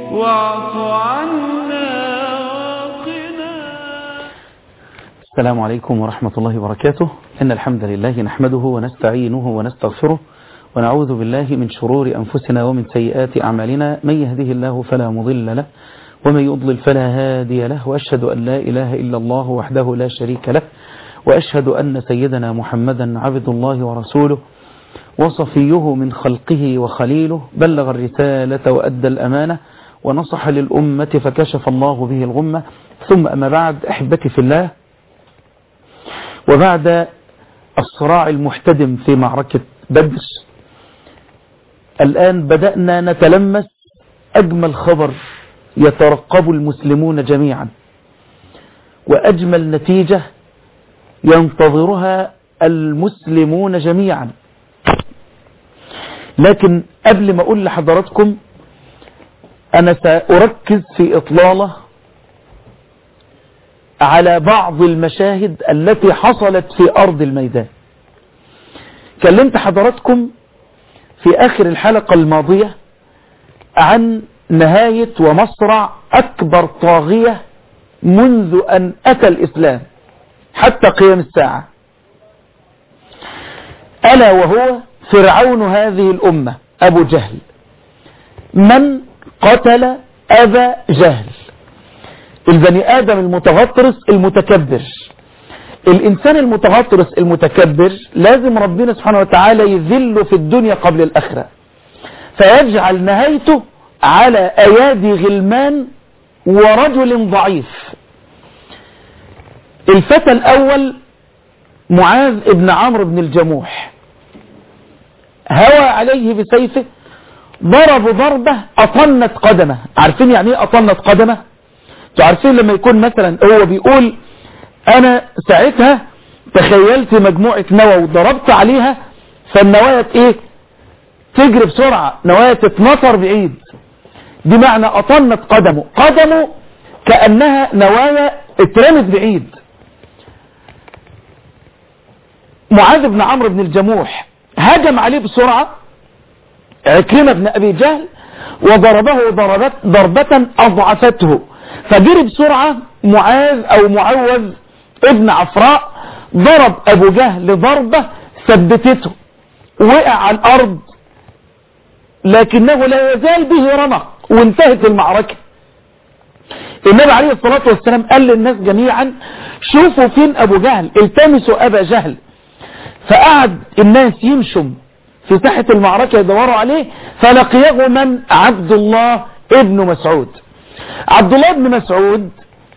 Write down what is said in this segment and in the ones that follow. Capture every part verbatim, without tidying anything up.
واعف عنا وقنا. السلام عليكم ورحمة الله وبركاته. إن الحمد لله نحمده ونستعينه ونستغفره ونعوذ بالله من شرور أنفسنا ومن سيئات أعمالنا. من يهده الله فلا مضل له ومن يضلل فلا هادي له، وأشهد أن لا إله إلا الله وحده لا شريك له، وأشهد أن سيدنا محمدا عبد الله ورسوله وصفيه من خلقه وخليله، بلغ الرسالة وأدى الأمانة ونصح للأمة فكشف الله به الغمة. ثم أما بعد، أحبتي في الله، وبعد الصراع المحتدم في معركة بدر، الآن بدأنا نتلمس أجمل خبر يترقب المسلمون جميعا، وأجمل نتيجة ينتظرها المسلمون جميعا. لكن قبل ما أقول لحضراتكم، أنا سأركز في إطلالة على بعض المشاهد التي حصلت في أرض الميدان. كلمت حضراتكم في آخر الحلقة الماضية عن نهاية ومصرع أكبر طاغية منذ أن أتى الإسلام حتى قيام الساعة، ألا وهو فرعون هذه الأمة أبو جهل. من قتل أبا جهل؟ البني آدم المتغطرس المتكبر. الإنسان المتغطرس المتكبر لازم ربنا سبحانه وتعالى يذله في الدنيا قبل الآخرة، فيجعل نهايته على أيادي غلمان ورجل ضعيف. الفتى الأول معاذ ابن عمرو بن الجموح، هوى عليه بسيفه، ضرب ضربة أطنت قدمه. عارفين يعني ايه أطنت قدمه؟ عارفين لما يكون مثلا هو بيقول أنا ساعتها تخيلت مجموعة نوى وضربت عليها، فالنوايا ايه تجري بسرعة، نوايا تتنطر بعيد. دي معنى أطنت قدمه، قدمه كأنها نوايا اترمت بعيد. معاذ بن عمرو بن الجموح هجم عليه بسرعة عكرمة بن أبي جهل وضربه ضربت ضربة أضعفته، فجري بسرعة معاذ أو معوذ ابن عفراء، ضرب أبو جهل ضربة ثبتته، وقع على الأرض، لكنه لا يزال به رمق، وانتهت المعركة. النبي عليه الصلاة والسلام قال للناس جميعا: شوفوا فين أبو جهل، التمسوا أبا جهل. فقعد الناس يمشوا في ساحة المعركة يدوروا عليه، فلقيه من؟ عبد الله ابن مسعود. عبد الله بن مسعود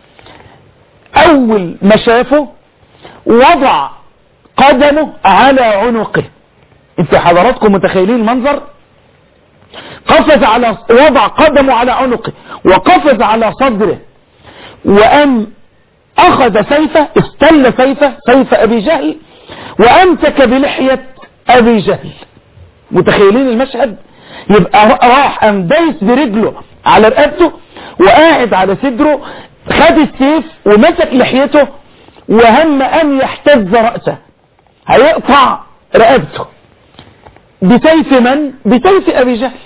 أول ما شافه وضع قدمه على عنقه. انت حضراتكم متخيلين المنظر؟ قفز على وضع قدمه على عنقه وقفز على صدره، وأم أخذ سيفه، استل سيفه سيف أبي جهل، وأمسك بلحية أبي جهل. متخيلين المشهد؟ يبقى راح أم دايس برجله على رقبته وقاعد على صدره، خد السيف ومسك لحيته، وهم أن يحتز رأسه، هيقطع رقبته بسيف من؟ بسيف أبي جهل.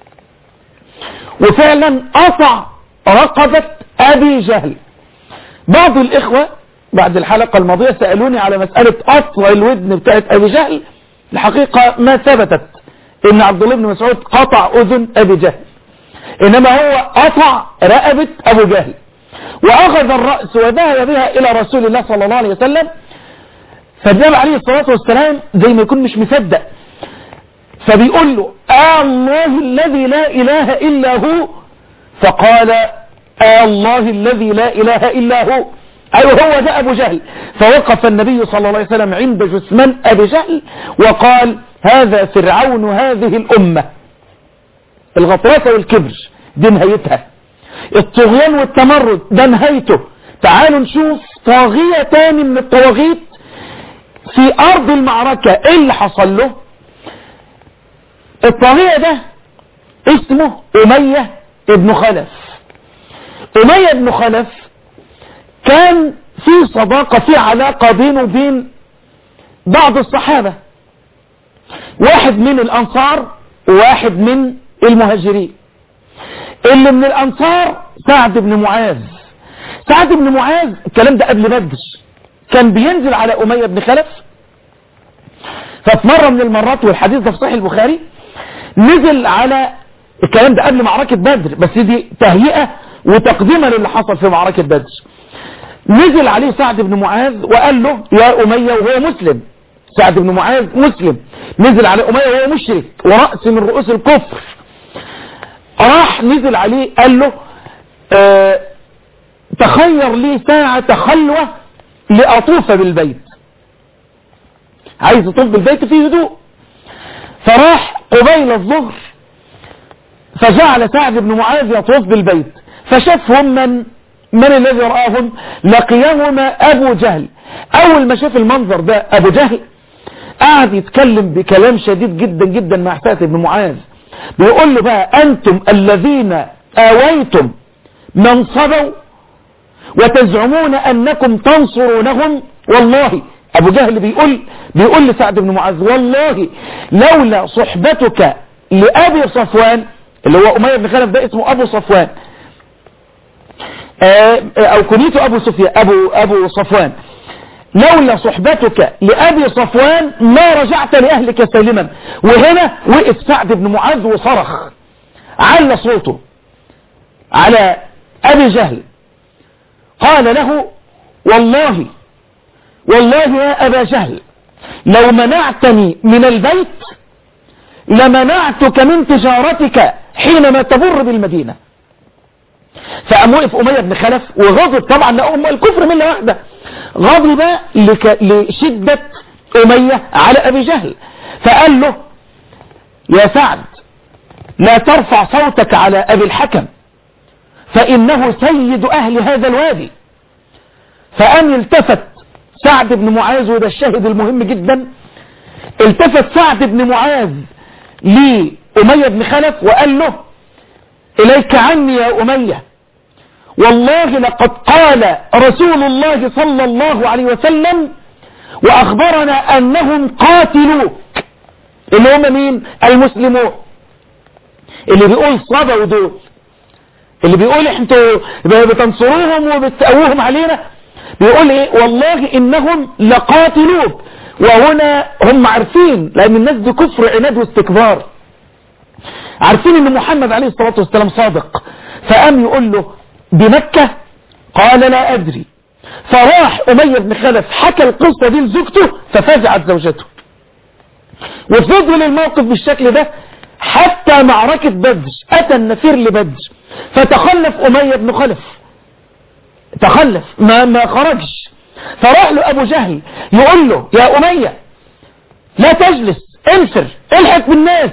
وفعلا قطع رقبة أبي جهل. بعض الإخوة بعد الحلقة الماضية سألوني على مسألة قطع الودن بتاعت أبي جهل. الحقيقة ما ثبتت إن عبد الله بن مسعود قطع أذن أبي جهل، إنما هو قطع رقبة أبو جهل، وأخذ الرأس وذهب بها إلى رسول الله صلى الله عليه وسلم. فالنبي عليه الصلاة والسلام زي ما يكون مش مصدق، فبيقول له: آه الله الذي لا إله إلا هو. فقال: آه الله الذي لا إله إلا هو، أيوه هو ده أبو جهل. فوقف النبي صلى الله عليه وسلم عند جثمان أبي جهل وقال: هذا فرعون هذه الأمة. الغطرسة والكبر دي نهايتها، الطغيان والتمرد ده نهايته. تعالوا نشوف طاغية تاني من الطواغيت في أرض المعركة ايه اللي حصل له. الطاغية ده اسمه أمية ابن خلف. أمية ابن خلف كان في صداقة، في علاقة بينه وبين بعض الصحابة، واحد من الأنصار وواحد من المهاجرين. اللي من الأنصار سعد بن معاذ. سعد بن معاذ الكلام ده قبل بدر كان بينزل على أمية بن خلف، ففي مرة من المرات والحديث ده في صحيح البخاري نزل على الكلام ده قبل معركة بدر، بس دي تهيئة وتقديما للي حصل في معركة بدر. نزل عليه سعد بن معاذ وقال له يا أمية وهو مسلم. سعد بن معاذ مسلم، نزل على أمية وهو مشرك ورأس من رؤوس الكفر. راح نزل عليه قال له اه تخير لي ساعة خلوة لأطوف بالبيت، عايز يطوف بالبيت فيه هدوء. فراح قبيل الظهر فجعل سعد بن معاذ يطوف بالبيت، فشافهم من من الذي رآهم؟ لقيهما أبو جهل. أول ما شاف المنظر ده أبو جهل قعد يتكلم بكلام شديد جدا جدا مع سعد بن معاذ، بيقول له بقى أنتم الذين آويتم من صبوا وتزعمون أنكم تنصرونهم. والله أبو جهل بيقول بيقول لسعد بن معاذ والله لولا صحبتك لأبي صفوان، اللي هو أمية بن خلف ده اسمه أبو صفوان أو كنيته أبو سفيان أبو أبو صفوان، لولا صحبتك لأبي صفوان ما رجعت لأهلك سالما. وهنا وقف سعد بن معاذ وصرخ على صوته على أبي جهل، قال له والله والله يا أبا جهل لو منعتني من البيت لمنعتك من تجارتك حينما تمر بالمدينة. فقام وقف أمية بن خلف وغضب، طبعا لأم الكفر ملة واحدة، غضب لك لشدة أمية على أبي جهل، فقال له يا سعد لا ترفع صوتك على أبي الحكم فإنه سيد أهل هذا الوادي. فقام التفت سعد بن معاذ، وده الشاهد المهم جدا، التفت سعد بن معاذ لأمية بن خلف وقال له إليك عني يا أمية، والله لقد قال رسول الله صلى الله عليه وسلم وأخبرنا أنهم قاتلوك، اللي هم مين؟ المسلمون، اللي بيقول صبوا دول، اللي بيقول انتوا بتنصروهم وبتقووهم علينا، بيقول ايه؟ والله انهم لقاتلوك. وهنا هم عارفين، لان الناس دي كفر عناد واستكبار، عارفين ان محمد عليه الصلاة والسلام صادق. فقام يقول له بمكة؟ قال لا ادري. فراح أمية بن خلف حكى القصة دي لزوجته ففزعت زوجته، وفضل الموقف بالشكل ده حتى معركة بدر. اتى النفير لبدر فتخلف أمية بن خلف، تخلف ما ما خرجش. فراح له أبو جهل يقول له يا أمية لا تجلس، انفر، الحق بالناس،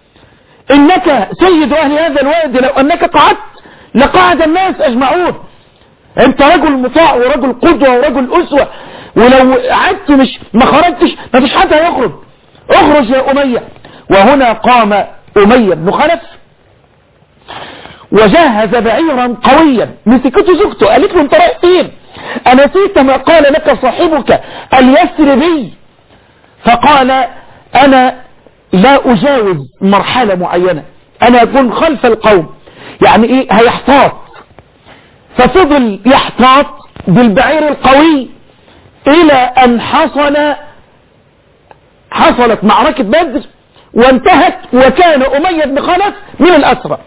إنك سيد أهل هذا الوادي، لو أنك قعدت لقعد الناس أجمعون، أنت رجل مطاع ورجل قدوة ورجل أسوة، ولو قعدت مش ما خرجتش ما فيش حد هيخرج، اخرج يا أمية. وهنا قام أمية بن خلف وجهز بعيرا قويا، مسكته زوجته قالت له انت رايح فين؟ أنسيت ما قال لك صاحبك اليثربي؟ فقال أنا لا أجاوز مرحلة معينة، أنا أكون خلف القوم، يعني إيه؟ هيحتاط. ففضل يحتاط بالبعير القوي إلى أن حصل حصلت معركة بدر وانتهت، وكان أمية بن خلف من الأسرى،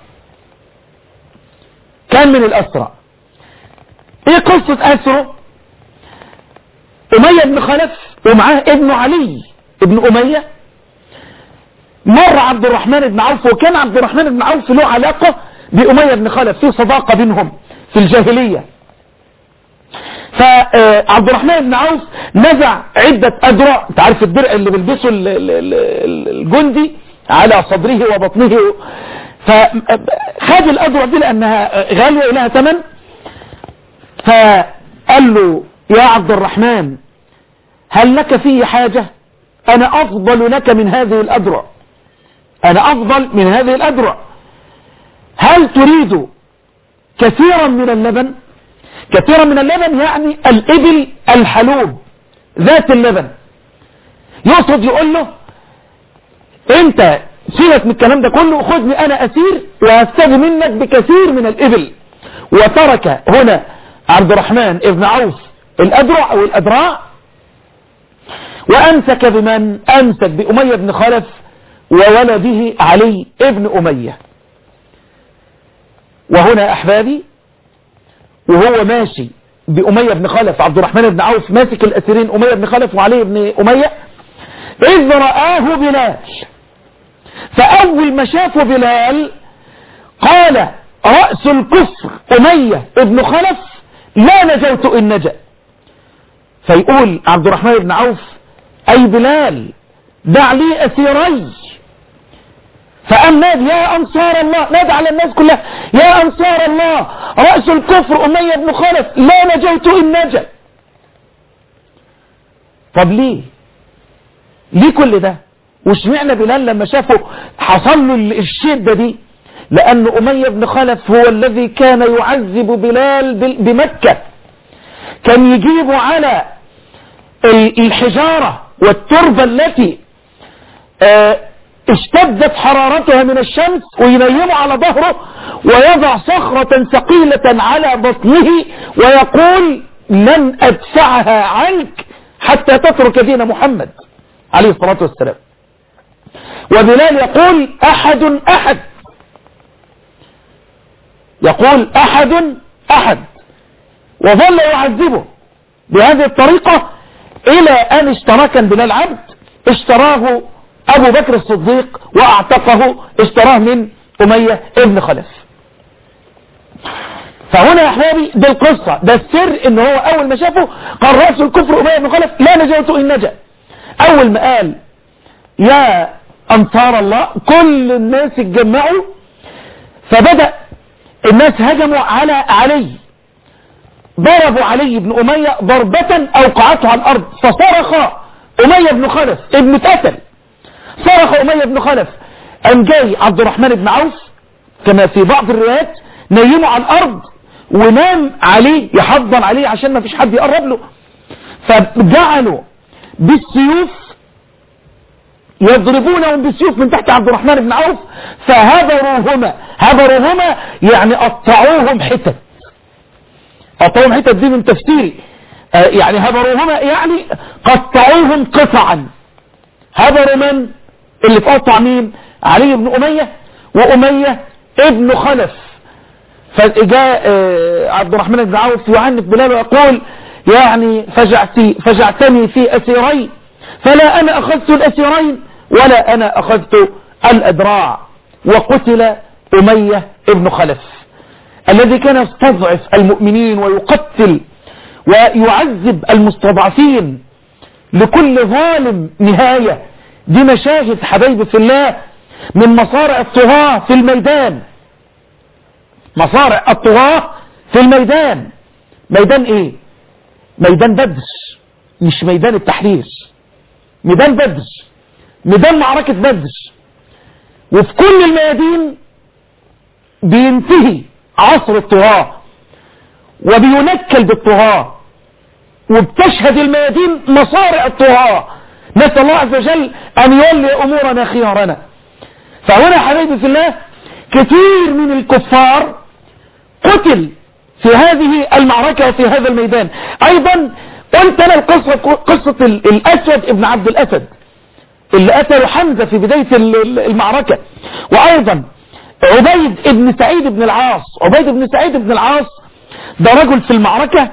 كان من الأسرى. ايه قصة أسره؟ أمية بن خلف ومعاه ابن علي ابن أمية، مر عبد الرحمن بن عوف، وكان عبد الرحمن بن عوف له علاقة بأمية بن خلف، في صداقة بينهم في الجاهلية. فعبد الرحمن بن عوف نزع عدة أدرع، انت عارف الدرع اللي بيلبسه الجندي على صدره وبطنه، فخد الأدرع دي لأنها غالية لها ثمن. فقال له يا عبد الرحمن هل لك فيه حاجة؟ أنا أفضل لك من هذه الأدرع، أنا أفضل من هذه الأدرع، هل تريد كثيرا من اللبن؟ كثيرا من اللبن يعني الإبل الحلوب ذات اللبن، يقصد يقول له انت سيبك من الكلام ده كله، خذني انا اسير وهستغي منك بكثير من الابل. وترك هنا عبد الرحمن ابن عوف الادرع او الادراع، وامسك بمن؟ امسك بأمية بن خلف وولده علي ابن أمية. وهنا أحبابي وهو ماشي بأمية بن خلف، عبد الرحمن بن عوف ماسك الأسيرين أمية بن خلف وعلي بن أمية، إذ رآه بلال. فأول ما شافه بلال قال رأس الكفر أمية بن خلف لا نجوت إن نجا. فيقول عبد الرحمن بن عوف أي بلال دع لي أسيري. فقام نادي يا أنصار الله، نادي على الناس كلها يا أنصار الله رأس الكفر أمية بن خلف لا نجوت إن نجا. طب ليه ليه كل ده؟ واشمعنى بلال لما شافه حصل له الشدة دي؟ لأن أمية بن خلف هو الذي كان يعذب بلال بمكة، كان يجيبه على الحجارة والتربة التي اشتدت حرارتها من الشمس وينيمه على ظهره ويضع صخرة ثقيلة على بطنه ويقول لن أدفعها عنك حتى تترك دين محمد عليه الصلاة والسلام. وبلال يقول أحد أحد، يقول أحد أحد، وظل يعذبه بهذه الطريقة إلى أن اشتراه. كان بلال عبد، اشتراه أبو بكر الصديق وأعتقه، اشتراه من أمية ابن خلف. فهنا يا أحبابي ده القصة، ده السر، إن هو أول ما شافه قال رأس الكفر أمية بن خلف لا نجوت إن نجا. أول ما قال يا أنصار الله كل الناس اتجمعوا، فبدأ الناس هجموا على علي، ضربوا علي بن أمية ضربة أوقعته على الأرض، فصرخ أمية بن خلف ابن قتل، صرخ أمية بن خلف. أم جاي عبد الرحمن بن عوف كما في بعض الروايات نيمه على الأرض ونام عليه يحضن عليه عشان ما فيش حد يقرب له، فجعلوا بالسيوف يضربونهم بالسيوف من تحت عبد الرحمن بن عوف، فهبروهما. هبروهما يعني قطعوهم حتت، قطعوهم حتت دي من تفسيري، آه يعني هبروهما يعني قطعوهم قطعا. هبروا من اللي تقطع؟ مين؟ علي بن أمية وأمية ابن خلف. فجاء آه عبد الرحمن بن عوف يعنف بلال ويقول يعني فجعتي فجعتني في أسيرين، فلا أنا أخذت الأسيرين ولا أنا أخذت الأدراع. وقتل أمية ابن خلف الذي كان يستضعف المؤمنين ويقتل ويعذب المستضعفين، لكل ظالم نهاية. دي مشاهد حبايبي في الله من مصارع الطغاة في الميدان، مصارع الطغاة في الميدان. ميدان ايه؟ ميدان بدر، مش ميدان التحرير، ميدان بدر، ميدان معركة بدر. وفي كل الميادين بينتهي عصر الطغاة وبينكل بالطغاة، وبتشهد الميادين مصارع الطغاة. نسأل الله عز وجل أن يولي أمورنا خيارنا. فهنا حبيبي في الله كثير من الكفار قتل في هذه المعركة وفي هذا الميدان. أيضا قلت أنا القصة قصة الأسود ابن عبد الأسد اللي قتل حمزة في بداية المعركة، وأيضا عبيد ابن سعيد بن العاص. عبيد ابن سعيد بن العاص ده رجل في المعركة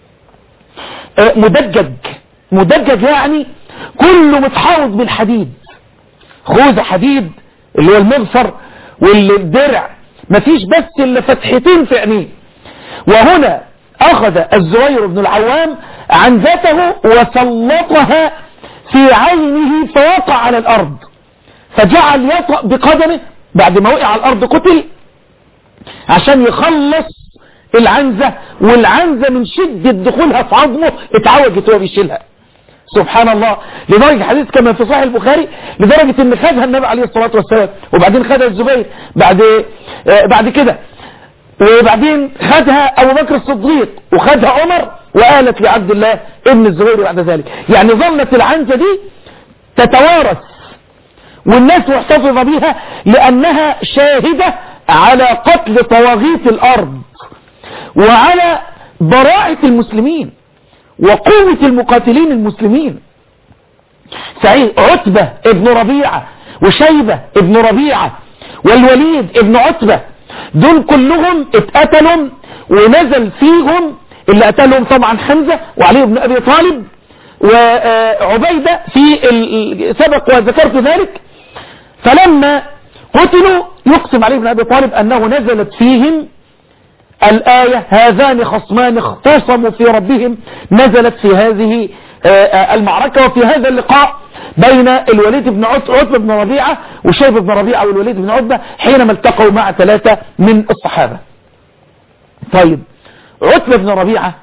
مدجج، مدجج يعني كله متحوط بالحديد، خوذة حديد اللي هو المغفر والدرع، مفيش بس الا فتحتين في عينيه. وهنا اخذ الزبير بن العوام عنزته وسلطها في عينه فوقع على الارض، فجعل يطأ بقدمه بعد ما وقع على الارض قتل عشان يخلص العنزة، والعنزة من شدة دخولها في عظمه اتعوجت وهو بيشيلها. سبحان الله، لدرجة حديث كما في صحيح البخاري لدرجة ان خدها النبي عليه الصلاة والسلام، وبعدين خدها الزبير بعد آه بعد كده، وبعدين خدها ابو بكر الصديق، وخدها عمر، وقالت لعبد الله ابن الزبير بعد ذلك. يعني ظلت العنزة دي تتوارث والناس محتفظة بها لأنها شاهدة على قتل طواغيت الأرض وعلى براعة المسلمين وقوة المقاتلين المسلمين. صحيح عتبة ابن ربيعة وشيبة ابن ربيعة والوليد ابن عتبة دول كلهم اتقتلوا، ونزل فيهم اللي قتلهم طبعا حمزة وعلي بن أبي طالب وعبيدة في سبق وذكرت ذلك. فلما قتلوا يقسم علي بن أبي طالب أنه نزلت فيهم الآية هذان خصمان اختصموا في ربهم، نزلت في هذه المعركة وفي هذا اللقاء بين الوليد بن عتبة بن ربيعة وشيبة بن ربيعة والوليد بن عتبة حينما التقوا مع ثلاثة من الصحابة. طيب عتبة بن ربيعة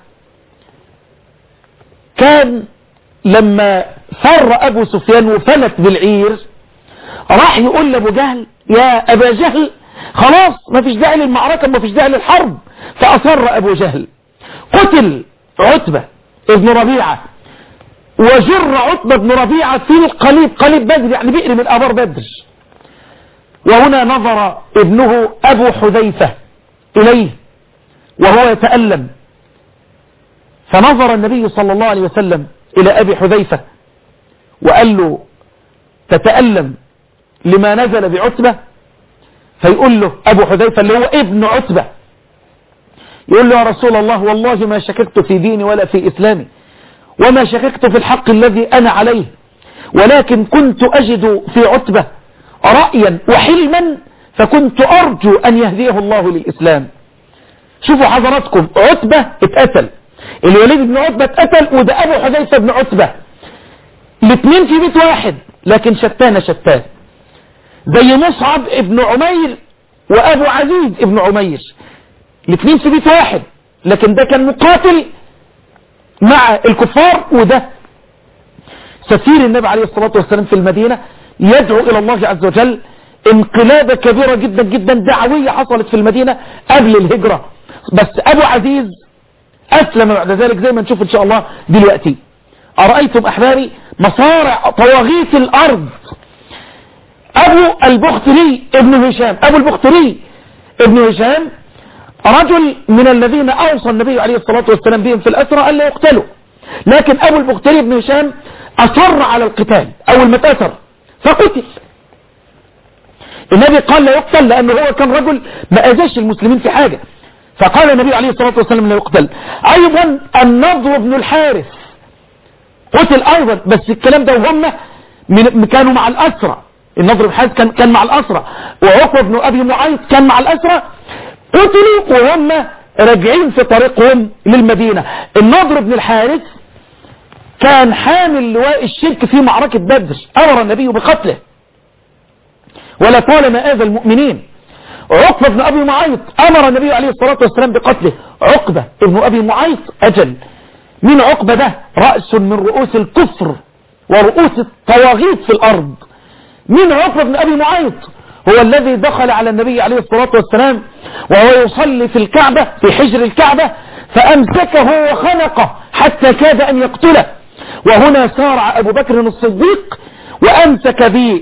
كان لما فر أبو سفيان وفلت بالعير راح يقول لأبو جهل يا أبا جهل خلاص ما فيش داعي للمعركة ما فيش داعي للحرب. فأصر أبو جهل، قتل عتبة ابن ربيعة وجر عتبة بن ربيعة في القليب، قليب بدر يعني بئر من آبار بدر. وهنا نظر ابنه أبو حذيفة إليه وهو يتألم، فنظر النبي صلى الله عليه وسلم إلى أبي حذيفة وقال له تتألم لما نزل بعتبة؟ فيقول له أبو حذيفة اللي هو ابن عتبة يقول له يا رسول الله والله ما شككت في ديني ولا في إسلامي وما شككت في الحق الذي أنا عليه، ولكن كنت أجد في عتبة رأيا وحلما فكنت أرجو أن يهديه الله للإسلام. شوفوا حضراتكم عتبة اتقتل، الوليد بن عتبة اتقتل، وده أبو حذيفة بن عتبة، الاثنين في بيت واحد لكن شتان شتان، زي مصعب ابن عمير وأبو عزيز ابن عمير، الاثنين في بيت واحد لكن ده كان مقاتل مع الكفار وده سفير النبي عليه الصلاة والسلام في المدينة يدعو إلى الله عز وجل. انقلابة كبيرة جدا جدا دعوية حصلت في المدينة قبل الهجرة، بس أبو عزيز أسلم بعد ذلك زي ما نشوف إن شاء الله دلوقتي. أرأيتم أحباري مصارع طواغيت الأرض. أبو البختري ابن هشام، أبو البختري ابن هشام رجل من الذين أوصى النبي عليه الصلاة والسلام بهم في الأسرى ألا يقتلوا، لكن أبو البختري ابن هشام أصر على القتال أول ما اتأثر فقتل. النبي قال لا يقتل لأنه هو كان رجل ما أذاش المسلمين في حاجة، فقال النبي عليه الصلاة والسلام لا يقتل. أيضا النضر بن الحارث قتل أيضا، بس الكلام ده وهم من كانوا مع الأسرى. النضر بن الحارث كان, كان مع الأسرى، وعقبة بن أبي معيط كان مع الأسرى، قتلوا وهم راجعين في طريقهم للمدينة. النضر بن الحارث كان حامل لواء الشرك في معركة بدر، أمر النبي بقتله ولا طالما آذى المؤمنين. عقبة بن أبي معيط أمر النبي عليه الصلاة والسلام بقتله. عقبة بن أبي معيط أجل من عقبة ده رأس من رؤوس الكفر ورؤوس الطواغيت في الأرض. من عقبة بن أبي معيط هو الذي دخل على النبي عليه الصلاة والسلام وهو يصلي في الكعبة في حجر الكعبة فأمسكه وخنقه حتى كاد أن يقتله. وهنا سارع أبو بكر الصديق وأمسك به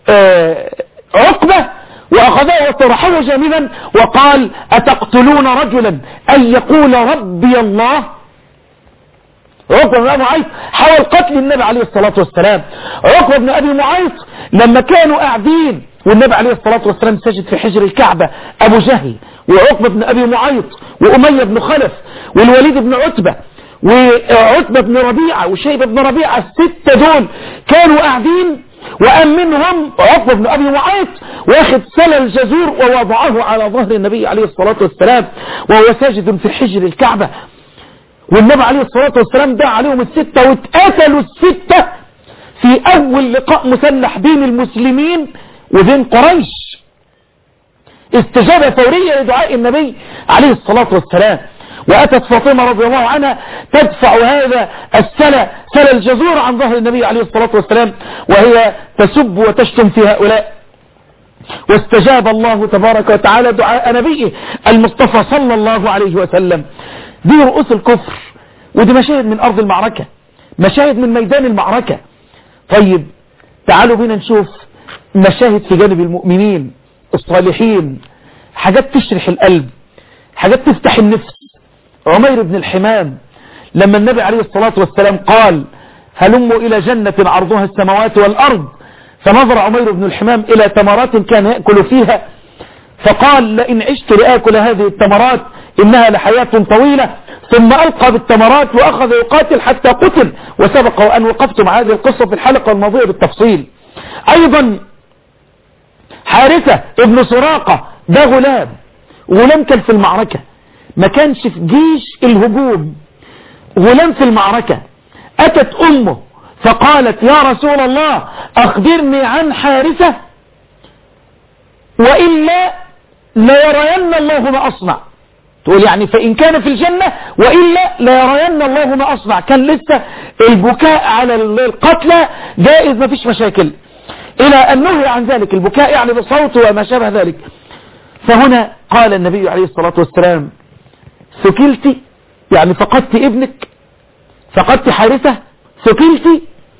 عقبة وأخذه وطرحه جانبا وقال أتقتلون رجلا أن يقول ربي الله؟ عقبة بن أبي معيط حاول قتل النبي عليه الصلاة والسلام. عقبة بن أبي معيط لما كانوا قاعدين والنبي عليه الصلاة والسلام سجد في حجر الكعبة، أبو جهل وعقبة بن أبي معيط وأمية بن خلف والوليد بن عتبة وعتبة بن ربيعة وشيبة بن ربيعة، الستة دول كانوا قاعدين، وأم منهم عقبة بن أبي معيط واخد سلة الجزور ووضعه على ظهر النبي عليه الصلاة والسلام وهو ساجد في حجر الكعبة. والنبي عليه الصلاة والسلام دعا عليهم الستة واتقتلوا الستة في أول لقاء مسلح بين المسلمين وبين قريش، استجابة فورية لدعاء النبي عليه الصلاة والسلام. وأتت فاطمة رضي الله عنها تدفع هذا السلة سلة الجزور عن ظهر النبي عليه الصلاة والسلام وهي تسب وتشتم في هؤلاء، واستجاب الله تبارك وتعالى دعاء نبيه المصطفى صلى الله عليه وسلم. دي رؤوس الكفر، ودي مشاهد من أرض المعركة، مشاهد من ميدان المعركة. طيب تعالوا بينا نشوف مشاهد في جانب المؤمنين الصالحين، حاجات تشرح القلب، حاجات تفتح النفس. عمير بن الحمام لما النبي عليه الصلاة والسلام قال هلموا إلى جنة عرضها السماوات والأرض، فنظر عمير بن الحمام إلى تمرات كان يأكل فيها فقال لئن عشت لآكل هذه التمرات إنها لحياة طويلة، ثم ألقى بالتمرات وأخذ يقاتل حتى قتل، وسبق وأن وقفت مع هذه القصة في الحلقة الماضية بالتفصيل. أيضا حارثة ابن سراقة ده غلام غلام كان في المعركة، ما كانش في جيش الهجوم، غلام في المعركة. أتت أمه فقالت يا رسول الله أخبرني عن حارثة وإلا ليرين الله ما أصنع. تقول يعني فإن كان في الجنة وإلا ليرين الله ما أصنع. كان لسه البكاء على القتلى جائز، ما فيش مشاكل، إلى أن نهي عن ذلك البكاء يعني بصوت وما شابه ذلك. فهنا قال النبي عليه الصلاة والسلام ثكلت، يعني فقدت ابنك، فقدت حارثة، ثكلت،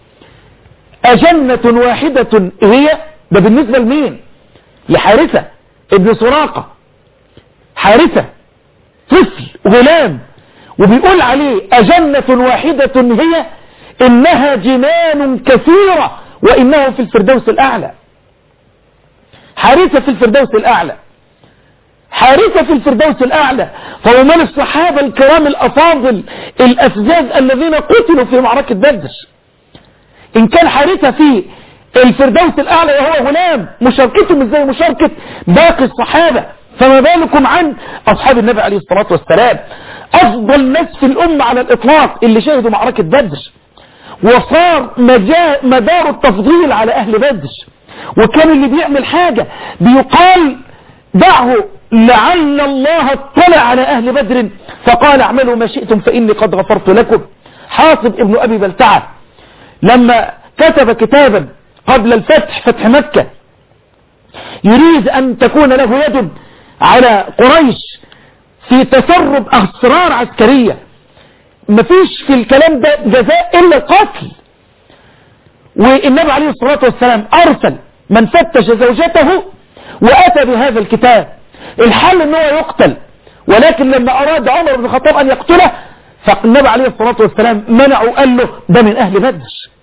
أجنة واحدة هي؟ ده بالنسبة لمين؟ لحارثة ابن سراقة. حارثة طفل غلام وبيقول عليه أجنة واحدة هي، إنها جنان كثيرة وإنه في الفردوس الأعلى. حارثة في الفردوس الأعلى، حارثة في الفردوس الأعلى. فهو من الصحابة الكرام الأفاضل الأفزاز الذين قتلوا في معركة بدر. إن كان حارثة في الفردوس الأعلى وهو غلام، مشاركتهم ازاي مشاركة باقي الصحابة، فما بالكم عن أصحاب النبي عليه الصلاة والسلام، أفضل ناس في الأمة على الإطلاق اللي شاهدوا معركة بدر، وصار مدار التفضيل على أهل بدر. وكان اللي بيعمل حاجة بيقال دعه لعل الله اطلع على أهل بدر فقال اعملوا ما شئتم فإني قد غفرت لكم. حاطب ابن أبي بلتعة لما كتب كتابا قبل الفتح، فتح مكة، يريد أن تكون له يد على قريش في تسرب أسرار عسكرية، مفيش في الكلام ده جزاء إلا القتل. والنبي عليه الصلاة والسلام أرسل من فتش زوجته وأتى بهذا الكتاب. الحل أنه يقتل، ولكن لما أراد عمر بن الخطاب أن يقتله فالنبي عليه الصلاة والسلام منعه، قال له ده من أهل بدر،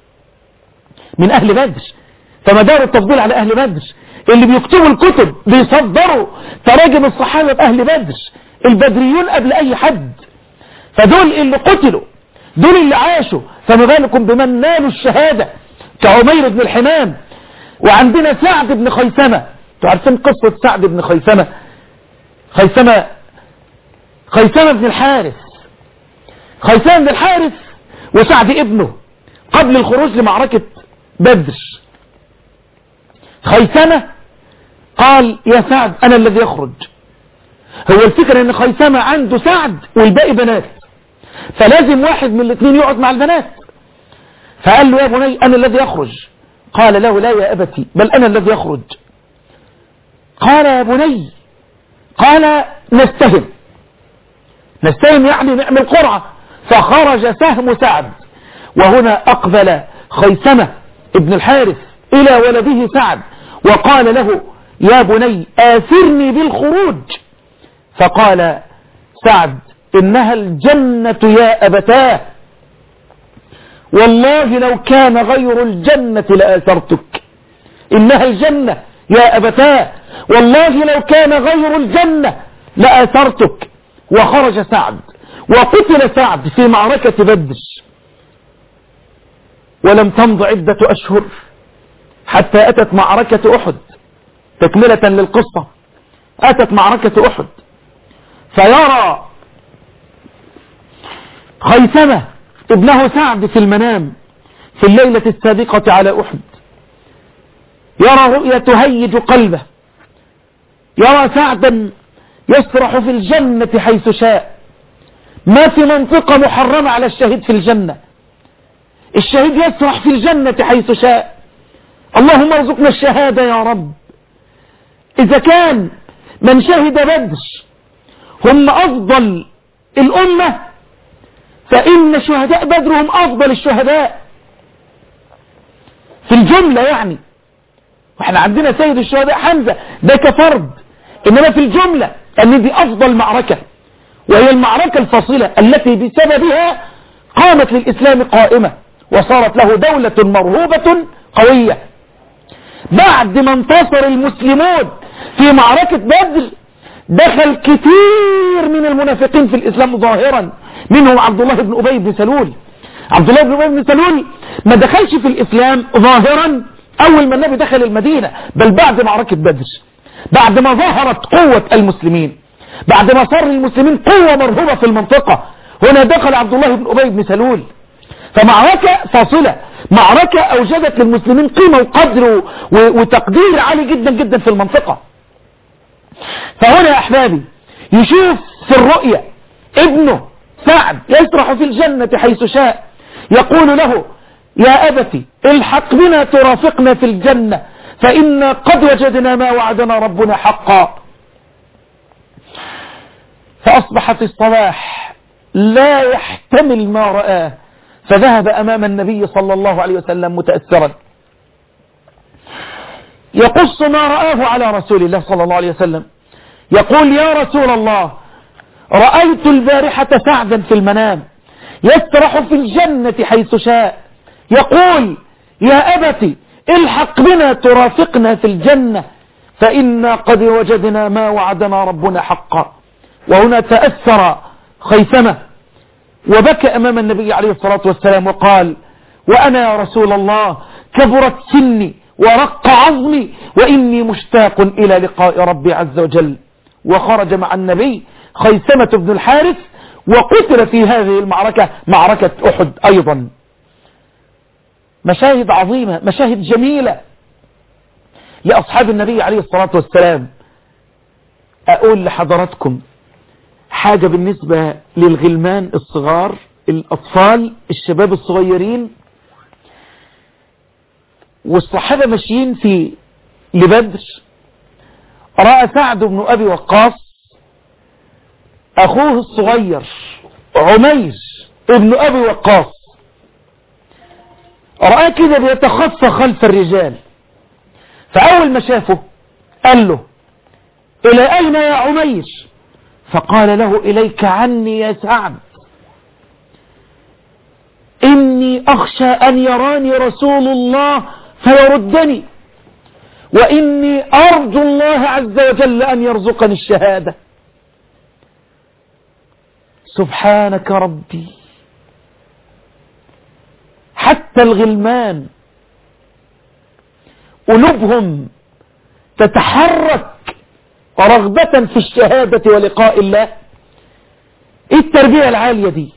من أهل بدر. فمدار التفضيل على أهل بدر. اللي بيكتبوا الكتب بيصدروا تراجم الصحابة بأهل بدر، البدريون قبل أي حد. فدول اللي قتلوا، دول اللي عاشوا، فما بالكم بمن نالوا الشهادة كعمير بن الحمام. وعندنا سعد بن خيثمة، تعرفين قصة سعد بن خيثمة؟ خيثمة خيثمة بن الحارث، خيثمة بن الحارث وسعد ابنه قبل الخروج لمعركة بدر. خيثمة قال يا سعد أنا الذي يخرج. هو الفكرة ان خيثمة عنده سعد والباقي بنات، فلازم واحد من الاثنين يقعد مع البنات. فقال له يا بني أنا الذي يخرج. قال له لا يا أبتي بل أنا الذي يخرج. قال يا بني، قال نستهم، نستهم يعني نعمل قرعة. فخرج سهم سعد، وهنا أقبل خيثمة ابن الحارث إلى ولده سعد وقال له يا بني آثرني بالخروج. فقال سعد إنها الجنة يا أبتاه، والله لو كان غير الجنة لآثرتك. إنها الجنة يا أبتاه، والله لو كان غير الجنة لآثرتك. وخرج سعد وقتل سعد في معركة بدر. ولم تمض عدة أشهر حتى أتت معركة أحد، تكملة للقصة. أتت معركة أحد فيرى خيثمة ابنه سعد في المنام في الليلة السابقة على أحد، يرى رؤية تهيج قلبه، يرى سعدا يسرح في الجنة حيث شاء. ما في منطقة محرمة على الشهيد في الجنة، الشهيد يسرح في الجنة حيث شاء. اللهم ارزقنا الشهادة يا رب. إذا كان من شهد بدر هم أفضل الأمة، فإن شهداء بدر هم أفضل الشهداء في الجملة يعني. واحنا عندنا سيد الشهداء حمزة ده كفرد، انما في الجملة ان دي افضل معركة، وهي المعركة الفاصلة التي بسببها قامت للإسلام قائمة وصارت له دولة مرهوبة قوية. بعد ما انتصر المسلمون في معركة بدر دخل كثير من المنافقين في الإسلام ظاهرا، منهم عبد الله بن أبي بن سلول. عبد الله بن أبي بن سلول ما دخلش في الإسلام ظاهرا أول ما النبي دخل المدينة، بل بعد معركة بدر، بعد ما ظهرت قوة المسلمين، بعد ما صار المسلمين قوة مرهوبة في المنطقة، هنا دخل عبد الله بن أبي بن سلول. فمعركة فاصلة، معركة أوجدت للمسلمين قيمة وقدر وتقدير عالي جدا جدا في المنطقة. فهنا يا أحبابي يشوف في الرؤية ابنه سعد يسرح في الجنة حيث شاء، يقول له يا أبتي الحق بنا ترافقنا في الجنة فإنا قد وجدنا ما وعدنا ربنا حقا. فأصبح في الصباح لا يحتمل ما رآه، فذهب أمام النبي صلى الله عليه وسلم متأثرا يقص ما رآه على رسول الله صلى الله عليه وسلم، يقول يا رسول الله رأيت البارحة سعدا في المنام يسرح في الجنة حيث شاء، يقول يا أبتي الحق بنا ترافقنا في الجنة فإنا قد وجدنا ما وعدنا ربنا حقا. وهنا تأثر خيثمة وبكى أمام النبي عليه الصلاة والسلام وقال وأنا يا رسول الله كبرت سني ورق عظمي وإني مشتاق إلى لقاء ربي عز وجل. وخرج مع النبي خيثمة بن الحارث وقتل في هذه المعركة، معركة أحد أيضا. مشاهد عظيمة، مشاهد جميلة لأصحاب النبي عليه الصلاة والسلام. أقول لحضراتكم حاجة بالنسبة للغلمان الصغار، الأطفال الشباب الصغيرين، والصحابة ماشيين في لبدر، رأى سعد بن أبي وقاص أخوه الصغير عمير ابن أبي وقاص، رأى كده بيتخفى خلف الرجال، فأول ما شافه قال له إلى أين يا عمير؟ فقال له إليك عني يا سعد، إني أخشى أن يراني رسول الله فيردني، وإني أرجو الله عز وجل أن يرزقني الشهادة. سبحانك ربي، حتى الغلمان قلوبهم تتحرك رغبة في الشهادة ولقاء الله. ايه التربية العالية دي؟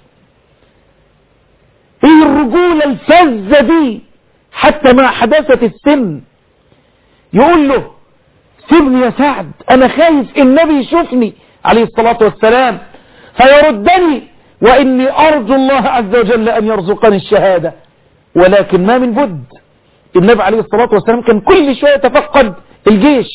ايه الرجولة الفذة دي؟ حتى مع حداثة السن يقول له سيبني يا سعد، انا خايف النبي يشوفني عليه الصلاة والسلام فيردني، واني ارجو الله عز وجل ان يرزقني الشهادة. ولكن ما من بد، النبي عليه الصلاة والسلام كان كل شوية يتفقد الجيش،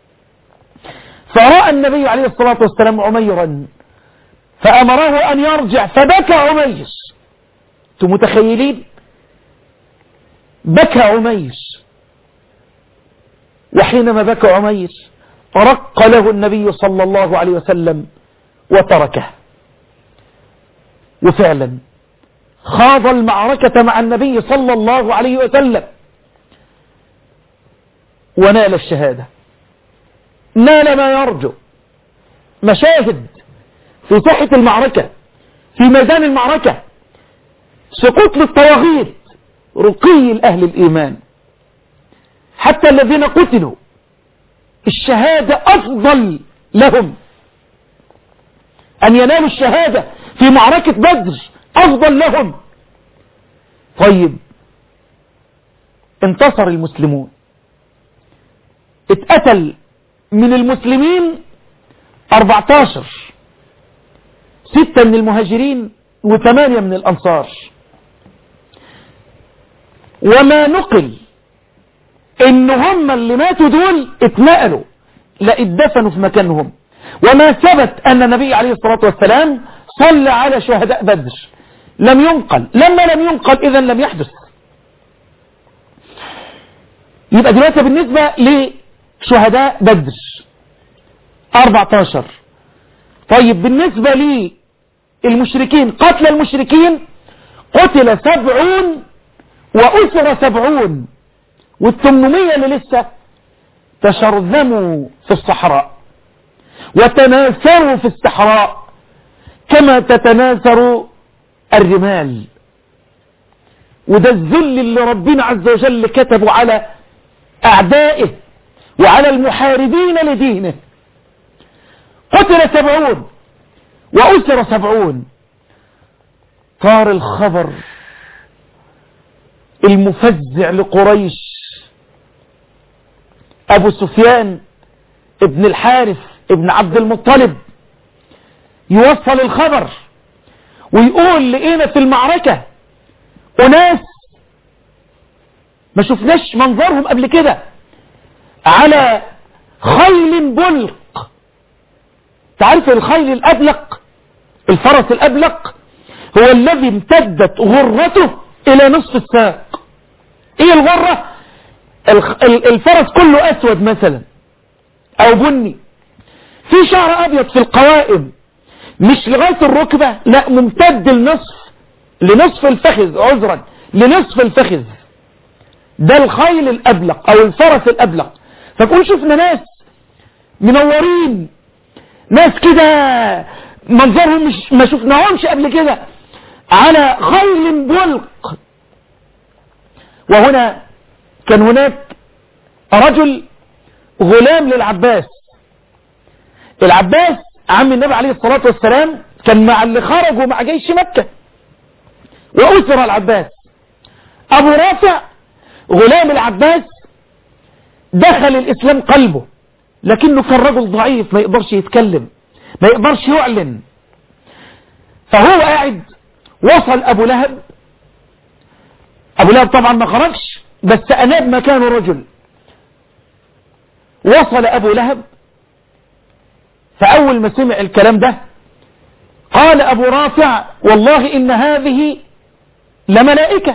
فرأى النبي عليه الصلاة والسلام عميرا فأمره أن يرجع، فبكى عمير. انتم متخيلين؟ بكى عمير، وحينما بكى عمير رق له النبي صلى الله عليه وسلم وتركه. وفعلا خاض المعركة مع النبي صلى الله عليه وسلم ونال الشهادة، نال ما يرجو. مشاهد في ساحة المعركة، في ميدان المعركة، سقوط للطواغيت، رقي الأهل الإيمان، حتى الذين قتلوا الشهادة أفضل لهم، أن ينالوا الشهادة في معركة بدر أفضل لهم. طيب انتصر المسلمون، اتقتل من المسلمين أربعتاشر، ستة من المهاجرين وثمانية من الأنصار. وما نقل إن هم اللي ماتوا دول اتنقلوا لا اتدفنوا في مكانهم، وما ثبت أن النبي عليه الصلاة والسلام صلى على شهداء بدر، لم ينقل. لما لم ينقل إذن لم يحدث. يبقى دلوقتي بالنسبة لشهداء بدر أربعتاشر. طيب بالنسبة للمشركين، قتل المشركين قتل سبعون وأسر سبعون، والثمانمية اللي لسه تشرذموا في الصحراء وتناثروا في الصحراء كما تتناثر الرمال. وده الذل اللي ربنا عز وجل كتبه على أعدائه وعلى المحاربين لدينه. قتل سبعون وأسر سبعون. طار الخبر المفزع لقريش. أبو سفيان ابن الحارث ابن عبد المطلب يوصل الخبر ويقول لقينا في المعركة أناس ما شفناش منظرهم قبل كده على خيل بلق. تعرف الخيل الأبلق، الفرس الأبلق هو الذي امتدت غرته إلى نصف الساق. ايه الغرة؟ الفرس كله أسود مثلا أو بني، في شعر أبيض في القوائم مش لغاية الركبة، لا ممتد لنصف لنصف الفخذ، عذرا لنصف الفخذ. ده الخيل الأبلق أو الفرس الأبلق. فكون شفنا ناس منورين، ناس كده منظرهم مش ما شفناهمش قبل كده على خيل بلق. وهنا كان هناك رجل غلام للعباس. العباس عم النبي عليه الصلاة والسلام كان مع اللي خرجوا مع جيش مكة وأسر العباس. أبو رافع غلام العباس دخل الإسلام قلبه، لكنه كان رجل ضعيف ما يقدرش يتكلم، ما يقدرش يعلن. فهو قاعد وصل أبو لهب. أبو لهب طبعا ما خرجش بس أناب مكانه رجل. وصل أبو لهب، فأول ما سمع الكلام ده قال أبو رافع والله إن هذه لملائكة،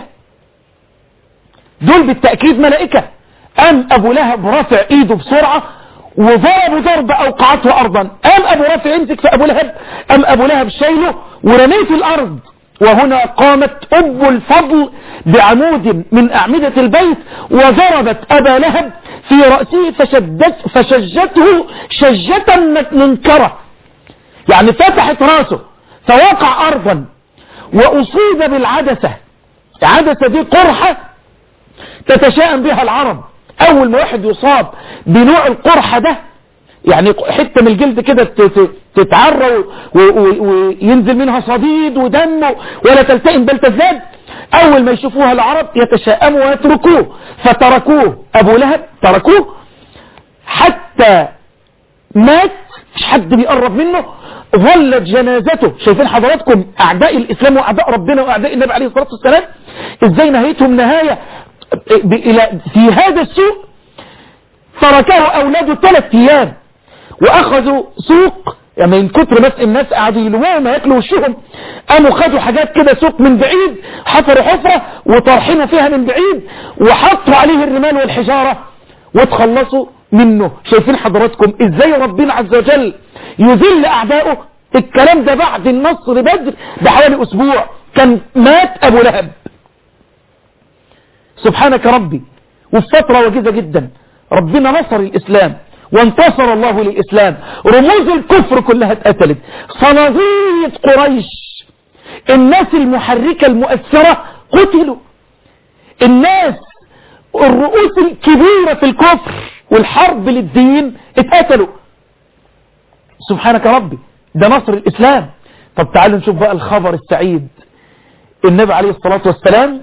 دول بالتأكيد ملائكة. أم أبو لهب رافع إيده بسرعة وضرب ضرب أوقعته أرضا. أم أبو رافع يمسك في أبو لهب، أم أبو لهب شايله ورميه في الأرض. وهنا قامت أم الفضل بعمود من أعمدة البيت وضربت أبا لهب في رأسه فشدت فشجته شجة منكرة، يعني فتحت رأسه فوقع أرضا وأصيب بالعدسة. العدسة دي قرحة تتشائم بها العرب. أول ما واحد يصاب بنوع القرحة ده، يعني حتة من الجلد كده تتعرى وينزل منها صديد ودم ولا تلتئم بل تزداد، أول ما يشوفوها العرب يتشائموا ويتركوه. فتركوه أبو لهب، تركوه حتى مات، مش حد بيقرب منه. ظلت جنازته. شايفين حضراتكم أعداء الإسلام وأعداء ربنا وأعداء النبي عليه الصلاة والسلام إزاي نهايتهم نهاية في هذا السوء. تركه أولاده ثلاث أيام وأخذوا سوق، يعني من كتر بس الناس قعدوا يلوموا ما ياكلوا وشهم، قاموا خدوا حاجات كده سوق من بعيد، حفروا حفرة وطرحنا فيها من بعيد وحطوا عليه الرمال والحجارة وتخلصوا منه. شايفين حضراتكم ازاي ربنا عز وجل يذل أعدائه. الكلام ده بعد النصر بدر بحوالي أسبوع كان مات أبو لهب. سبحانك ربي. وفي فترة وجيزة جدا ربنا نصر الإسلام وانتصر الله للإسلام. رموز الكفر كلها اتقتلت. صناديد قريش، الناس المحركة المؤثرة قتلوا. الناس الرؤوس الكبيرة في الكفر والحرب للدين اتقتلوا. سبحانك ربي. ده نصر الإسلام. طب تعالوا نشوف بقى الخبر السعيد. النبي عليه الصلاة والسلام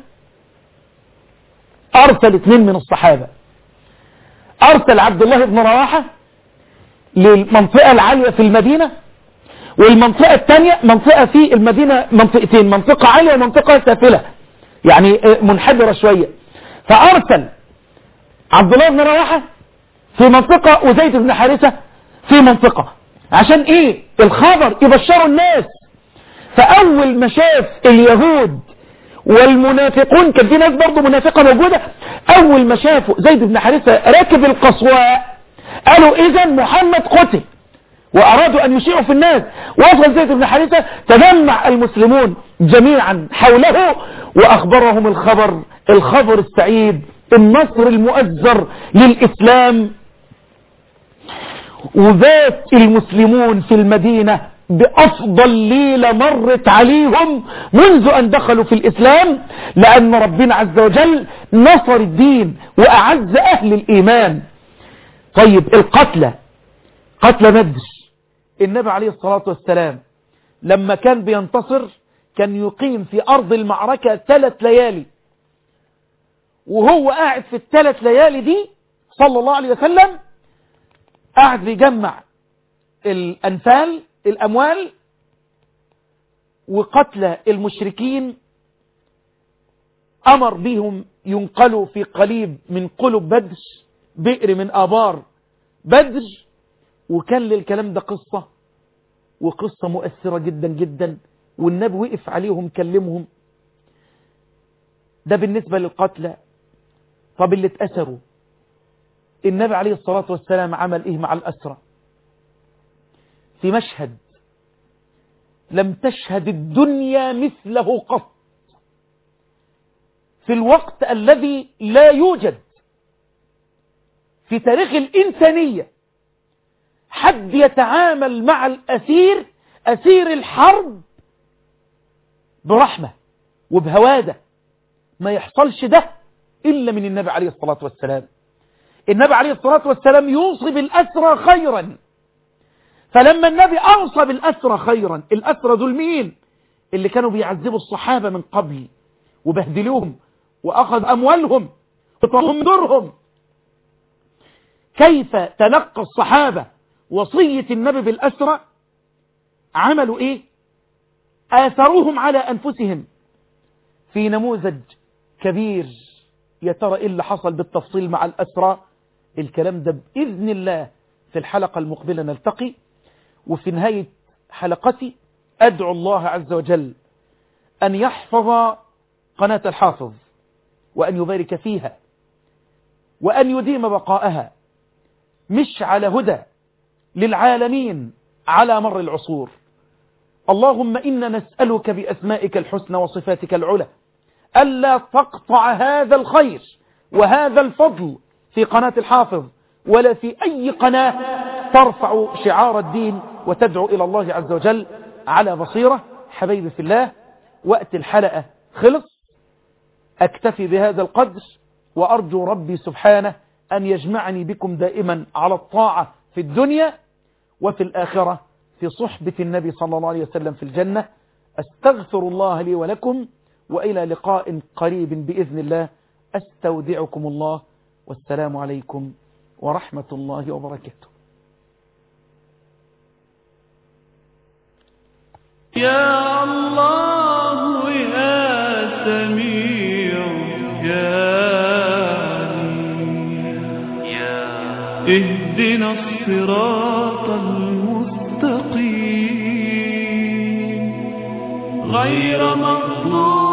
أرسل اثنين من الصحابة. أرسل عبد الله بن رواحة للمنطقة العالية في المدينة، والمنطقة الثانية منطقة في المدينة، منطقتين، منطقة عالية ومنطقة سافلة يعني منحدرة شوية. فأرسل عبد الله بن رواحة في منطقة وزيد بن حارثة في منطقة، عشان ايه؟ الخبر يبشروا الناس. فأول ما شاف اليهود والمنافقون كان في ناس برضه منافقة موجودة، أول ما شافوا زيد بن حارثة راكب القصواء قالوا إذا محمد قتل، وأرادوا أن يشيعوا في الناس. وصل زيد بن حارثة تجمع المسلمون جميعا حوله وأخبرهم الخبر الخبر السعيد، النصر المؤزر للإسلام. وبات المسلمون في المدينة بأفضل ليلة مرت عليهم منذ أن دخلوا في الإسلام، لأن ربنا عز وجل نصر الدين وأعز أهل الإيمان. طيب القتلى، قتلى بدر، النبي عليه الصلاة والسلام لما كان بينتصر كان يقيم في أرض المعركة ثلاث ليالي، وهو قاعد في الثلاث ليالي دي صلى الله عليه وسلم قاعد بيجمع الأنفال الأموال وقتل المشركين، أمر بهم ينقلوا في قليب من قلب بدر، بئر من آبار بدر. وكان للكلام ده قصة، وقصة مؤثرة جدا جدا، والنبي وقف عليهم كلمهم. ده بالنسبة للقتلى. طب اللي اتأسروا، النبي عليه الصلاة والسلام عمل ايه مع الأسرى؟ في مشهد لم تشهد الدنيا مثله قط، في الوقت الذي لا يوجد في تاريخ الإنسانية حد يتعامل مع الأسير، أسير الحرب، برحمة وبهوادة. ما يحصلش ده إلا من النبي عليه الصلاة والسلام. النبي عليه الصلاة والسلام يوصي بالأسرى خيرا، فلما النبي أوصى بالأسرى خيرا، الأسرى دول مين؟ اللي كانوا بيعذبوا الصحابة من قبل وبهدلوهم وأخذ أموالهم وطلهم دورهم. كيف تلقى الصحابة وصية النبي بالأسرى؟ عملوا إيه؟ آثروهم على أنفسهم في نموذج كبير. يا ترى إيه اللي حصل بالتفصيل مع الأسرى؟ الكلام ده بإذن الله في الحلقة المقبلة نلتقي. وفي نهاية حلقتي أدعو الله عز وجل أن يحفظ قناة الحافظ، وأن يبارك فيها، وأن يديم بقاءها مش على هدى للعالمين على مر العصور. اللهم إنا نسألك بأسمائك الحسنى وصفاتك العلى ألا تقطع هذا الخير وهذا الفضل في قناة الحافظ ولا في أي قناة ترفع شعار الدين وتدعو إلى الله عز وجل على بصيرة. حبيبي في الله، وقت الحلقة خلص، أكتفي بهذا القدر، وأرجو ربي سبحانه أن يجمعني بكم دائما على الطاعة في الدنيا وفي الآخرة في صحبة النبي صلى الله عليه وسلم في الجنة. أستغفر الله لي ولكم، وإلى لقاء قريب بإذن الله. أستودعكم الله، والسلام عليكم ورحمة الله وبركاته. يا الله يا سميع يا عليم، اهدنا الصراط المستقيم غير مغضوب